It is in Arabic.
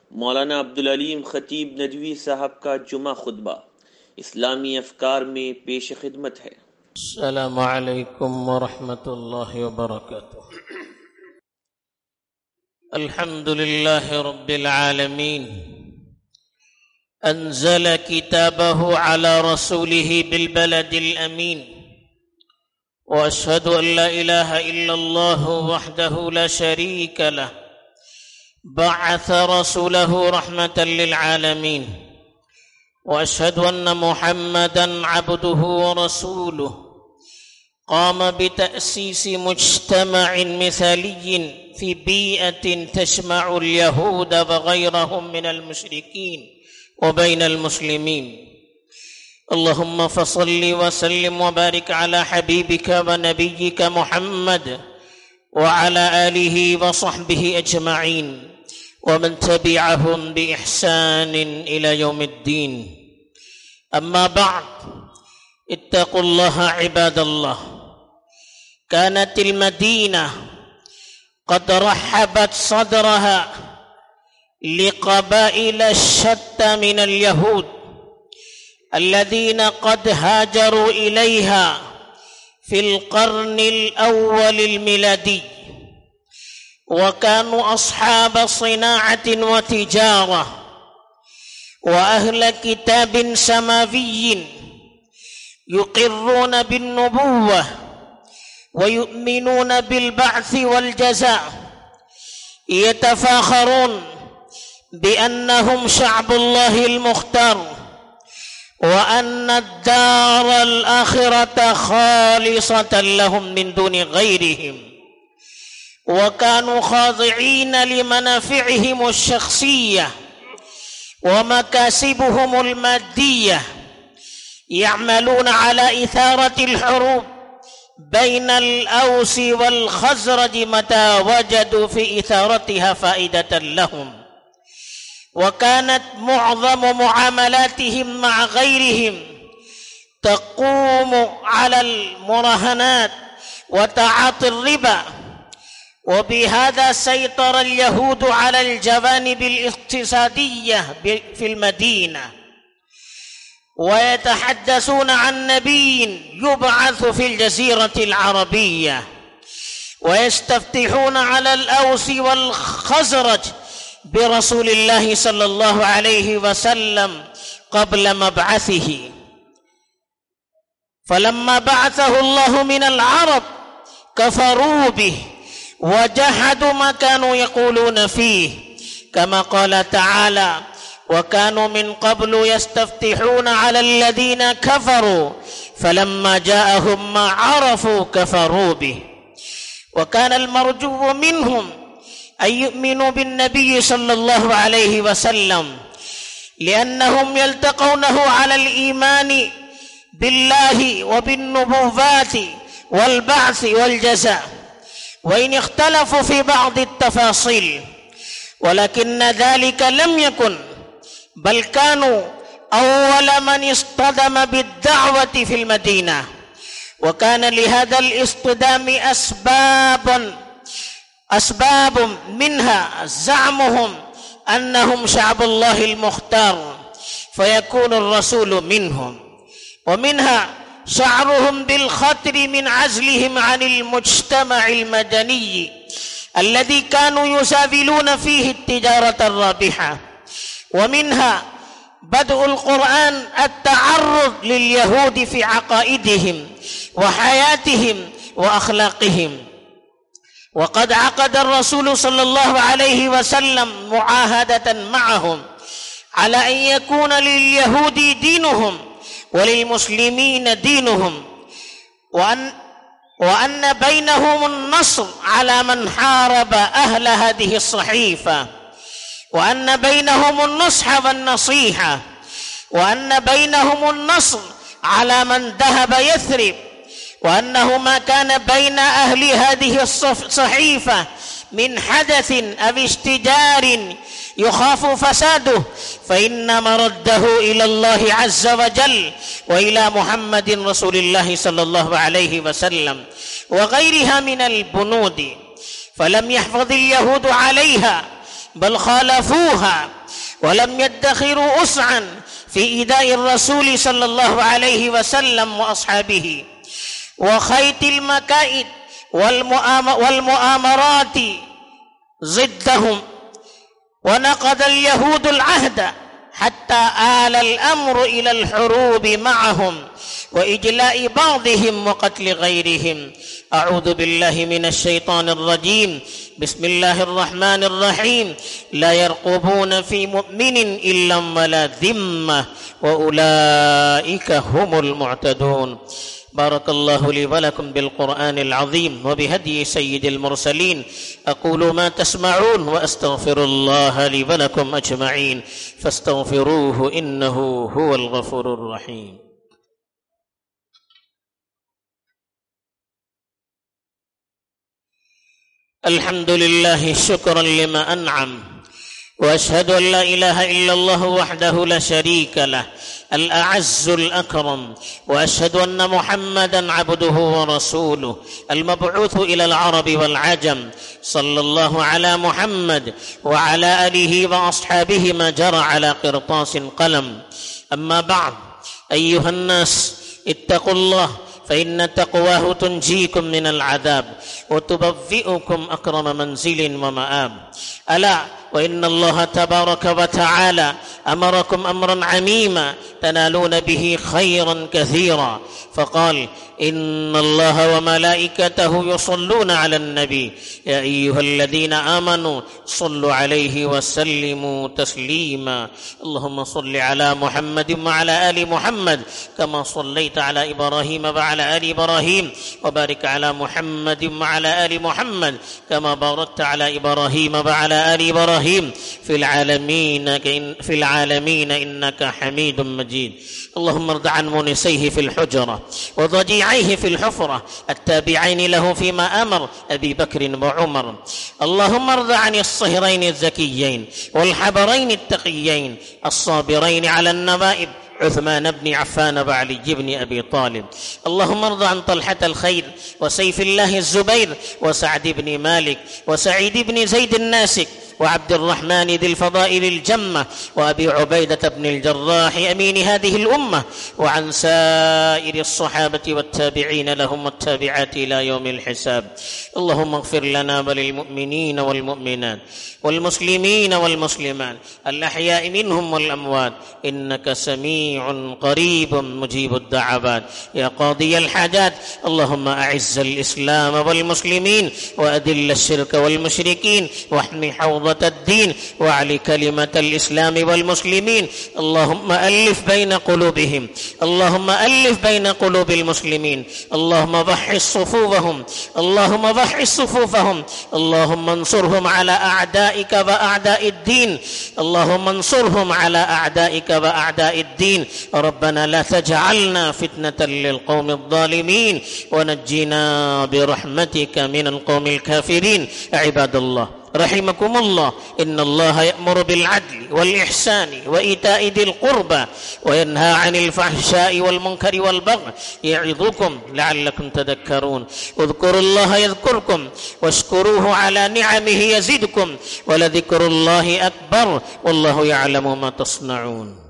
मौलाना अब्दुल अलीम खतीब नदवी साहब का जुमा खुतबा इस्लामी अफकार में पेश खिदमत है। अस्सलामु अलैकुम व रहमतुल्लाहि व बरकातुहू। अल्हम्दुलिल्लाहि रब्बिल आलमीन अंज़ल किताबहु अला रसूलिहि बिल बलदिल अमीन व अशहदु अन ला इलाहा इल्लल्लाहु वहदहु ला शरीका लह बअथ रसूलहु रहमतल लिल आलमीन व अशहदु अन्न मुहम्मदन अब्दुहु व रसूलुहु قام بتأسيس مجتمع مثالي في بيئة تجمع اليهود وغيرهم من المشركين وبين المسلمين. اللهم فصل وسلم وبارك على حبيبك ونبيك محمد وعلى آله وصحبه أجمعين ومن تبعهم بإحسان إلى يوم الدين. أما بعد، اتقوا الله عباد الله. كانت المدينة قد رحبت صدرها لقبائل الشتى من اليهود الذين قد هاجروا إليها في القرن الأول الميلادي، وكانوا أصحاب صناعة وتجارة وأهل كتاب سماوي يقرون بالنبوة ويؤمنون بالبعث والجزاء، يتفاخرون بأنهم شعب الله المختار وأن الدار الآخرة خالصة لهم من دون غيرهم، وكانوا خاضعين لمنافعهم الشخصية ومكاسبهم المادية، يعملون على إثارة الحروب بين الأوس والخزرج متى وجدوا في إثارتها فائدة لهم، وكانت معظم معاملاتهم مع غيرهم تقوم على المراهنات وتعاطي الربا. وبهذا سيطر اليهود على الجوانب الاقتصادية في المدينة، ويتحدثون عن نبي يبعث في الجزيرة العربية، ويستفتحون على الأوس والخزرج برسول الله صلى الله عليه وسلم قبل مبعثه، فلما بعثه الله من العرب كفروا به وجحدوا ما كانوا يقولون فيه، كما قال تعالى: وكانوا من قبل يستفتحون على الذين كفروا فلما جاءهم ما عرفوا كفروا به. وكان المرجو منهم أن يؤمنوا بالنبي صلى الله عليه وسلم لأنهم يلتقونه على الإيمان بالله وبالنبوات والبعث والجزاء، وإن اختلفوا في بعض التفاصيل، ولكن ذلك لم يكن، بل كانوا أول من اصطدم بالدعوة في المدينة، وكان لهذا الاصطدام أسباب منها زعمهم أنهم شعب الله المختار فيكون الرسول منهم، ومنها شعرهم بالخطر من عزلهم عن المجتمع المدني الذي كانوا يسافلون فيه التجارة الرابحة، ومنها بدء القرآن التعرض لليهود في عقائدهم وحياتهم وأخلاقهم. وقد عقد الرسول صلى الله عليه وسلم معاهدة معهم على أن يكون لليهود دينهم وللمسلمين دينهم، وأن بينهم النصر على من حارب أهل هذه الصحيفة، وأن بينهم النصح والنصيحة، وأن بينهم النصر على من ذهب يثرب، وأنه ما كان بين أهل هذه الصحيفة من حدث أو اشتجار يخاف فساده فإن مرده إلى الله عز وجل وإلى محمد رسول الله صلى الله عليه وسلم وغيرها من البنود، فلم يحفظ اليهود عليها بل خالفوها ولم يدخروا أسعا في إيذاء الرسول صلى الله عليه وسلم وأصحابه وخيط المكائد والمؤامرات ضدهم. ونقض اليهود العهد حتى آل الأمر إلى الحروب معهم وإجلاء بعضهم وقتل غيرهم. أعوذ بالله من الشيطان الرجيم. بسم الله الرحمن الرحيم. لا يرقبون في مؤمن إلا ولا ذمة وأولئك هم المعتدون. بارك الله لي ولكم بالقرآن العظيم وبهدي سيد المرسلين. أقول ما تسمعون وأستغفر الله لي ولكم أجمعين فاستغفروه إنه هو الغفور الرحيم. الحمد لله شكرا لما أنعم، وأشهد أن لا إله إلا الله وحده لا شريك له الأعز الأكرم، وأشهد أن محمدا عبده ورسوله المبعوث إلى العرب والعجم. صلى الله على محمد وعلى آله وأصحابه ما جرى على قرطاس قلم. أما بعد، أيها الناس اتقوا الله، فإن تقواه تنجيكم من العذاب وتبوئكم أكرم منزل ومآب. ألا وإن الله تبارك وتعالى أمركم أمرا عميما تنالون به خيرا كثيرا، فقال: إن الله وملائكته يصلون على النبي يا أيها الذين آمنوا صلوا عليه وسلموا تسليما. اللهم صل على محمد وعلى آل محمد كما صليت على إبراهيم وعلى آل إبراهيم، وبارك على محمد وعلى آل محمد كما باركت على إبراهيم وعلى آل إبراهيم في العالمين إنك حميد مجيد. اللهم ارض عن مونسيه في الحجرة وضجيعيه في الحفرة التابعين له فيما أمر أبي بكر وعمر. اللهم ارض عن الصهرين الزكيين والحبرين التقيين الصابرين على النوائب عثمان بن عفان وعلي بن أبي طالب. اللهم ارض عن طلحة الخير وسيف الله الزبير وسعد بن مالك وسعيد بن زيد الناسك وعبد الرحمن ذي الفضائل الجمة وأبي عبيدة بن الجراح أمين هذه الأمة، وعن سائر الصحابة والتابعين لهم والتابعات إلى يوم الحساب. اللهم اغفر لنا وللمؤمنين والمؤمنات والمسلمين والمسلمات الأحياء منهم والأموات إنك سميع قريب مجيب الدعوات يا قاضي الحاجات. اللهم أعز الإسلام والمسلمين وأذل الشرك والمشركين واحمي حوض الدين وعلي كلمة الإسلام والمسلمين. اللهم ألف بين قلوبهم، اللهم ألف بين قلوب المسلمين، اللهم ضحي صفوفهم، اللهم ضحي صفوفهم، اللهم انصرهم على أعدائك وأعداء الدين، اللهم انصرهم على أعدائك وأعداء الدين. ربنا لا تجعلنا فتنة للقوم الظالمين ونجنا برحمتك من القوم الكافرين. عباد الله رحمكم الله، إن الله يأمر بالعدل والإحسان وإيتاء ذي القربى وينهى عن الفحشاء والمنكر والبغي يعظكم لعلكم تذكرون. اذكروا الله يذكركم واشكروه على نعمه يزدكم ولذكر الله أكبر والله يعلم ما تصنعون.